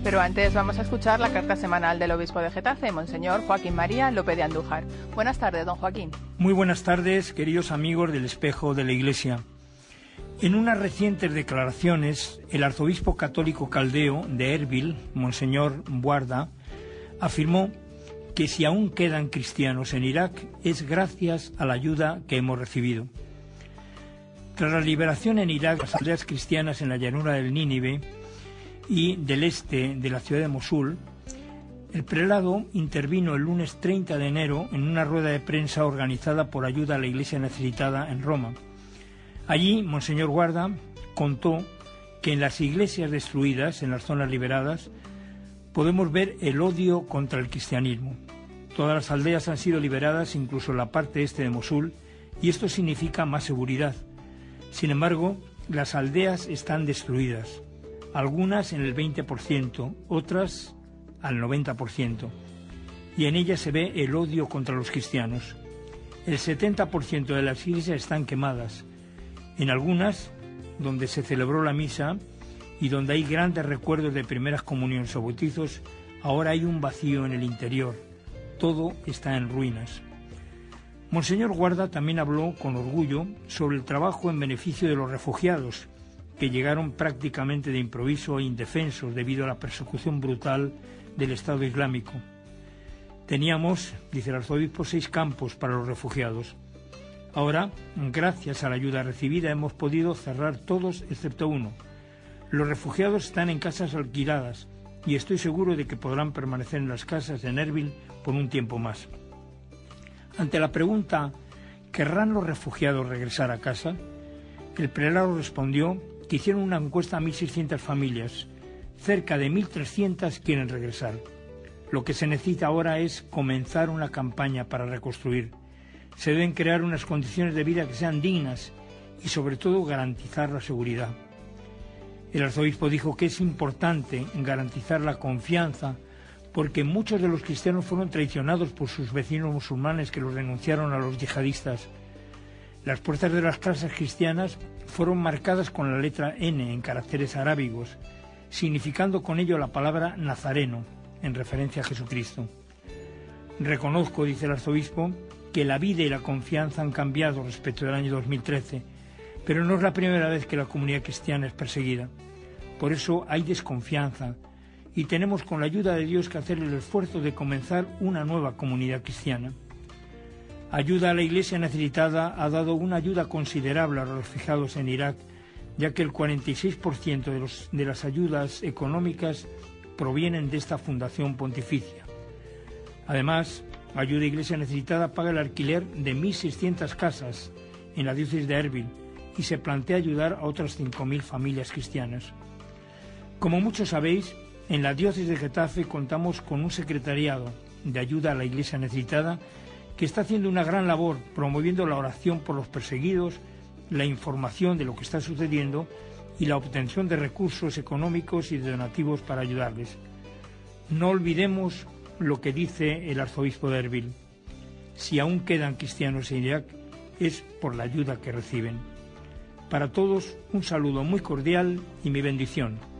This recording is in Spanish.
Pero antes vamos a escuchar la carta semanal del obispo de Getafe, Monseñor Joaquín María López de Andújar. Buenas tardes, don Joaquín. Muy buenas tardes, queridos amigos del Espejo de la Iglesia. En unas recientes declaraciones, el arzobispo católico caldeo de Erbil, Monseñor Guarda, afirmó que si aún quedan cristianos en Irak es gracias a la ayuda que hemos recibido. Tras la liberación en Irak de las aldeas cristianas en la llanura del Nínive y del este de la ciudad de Mosul, el prelado intervino el lunes 30 de enero en una rueda de prensa organizada por Ayuda a la Iglesia Necesitada en Roma. Allí, Monseñor Guarda contó que en las iglesias destruidas, en las zonas liberadas, podemos ver el odio contra el cristianismo. Todas las aldeas han sido liberadas, incluso la parte este de Mosul, y esto significa más seguridad. Sin embargo, las aldeas están destruidas, algunas en el 20%, otras al 90%, y en ellas se ve el odio contra los cristianos. El 70% de las iglesias están quemadas. En algunas, donde se celebró la misa y donde hay grandes recuerdos de primeras comuniones o bautizos, ahora hay un vacío en el interior. Todo está en ruinas. Monseñor Guarda también habló con orgullo sobre el trabajo en beneficio de los refugiados, que llegaron prácticamente de improviso e indefensos debido a la persecución brutal del Estado Islámico. Teníamos, dice el arzobispo, 6 campos para los refugiados. Ahora, gracias a la ayuda recibida, hemos podido cerrar todos excepto uno. Los refugiados están en casas alquiladas y estoy seguro de que podrán permanecer en las casas de Erbil por un tiempo más. Ante la pregunta, ¿querrán los refugiados regresar a casa?, el prelado respondió que hicieron una encuesta a 1.600 familias. Cerca de 1.300 quieren regresar. Lo que se necesita ahora es comenzar una campaña para reconstruir. Se deben crear unas condiciones de vida que sean dignas y, sobre todo, garantizar la seguridad. El arzobispo dijo que es importante garantizar la confianza porque muchos de los cristianos fueron traicionados por sus vecinos musulmanes que los denunciaron a los yihadistas. Las puertas de las casas cristianas fueron marcadas con la letra N en caracteres arábigos, significando con ello la palabra nazareno, en referencia a Jesucristo. Reconozco, dice el arzobispo, que la vida y la confianza han cambiado respecto del año 2013, pero no es la primera vez que la comunidad cristiana es perseguida. Por eso hay desconfianza y tenemos con la ayuda de Dios que hacer el esfuerzo de comenzar una nueva comunidad cristiana. Ayuda a la Iglesia Necesitada ha dado una ayuda considerable a los refugiados en Irak, ya que el 46% de las ayudas económicas provienen de esta fundación pontificia. Además, Ayuda a Iglesia Necesitada paga el alquiler de 1.600 casas en la diócesis de Erbil y se plantea ayudar a otras 5.000 familias cristianas. Como muchos sabéis, en la diócesis de Getafe contamos con un secretariado de ayuda a la Iglesia Necesitada que está haciendo una gran labor promoviendo la oración por los perseguidos, la información de lo que está sucediendo y la obtención de recursos económicos y de donativos para ayudarles. No olvidemos lo que dice el arzobispo de Erbil: si aún quedan cristianos en Irak es por la ayuda que reciben. Para todos un saludo muy cordial y mi bendición.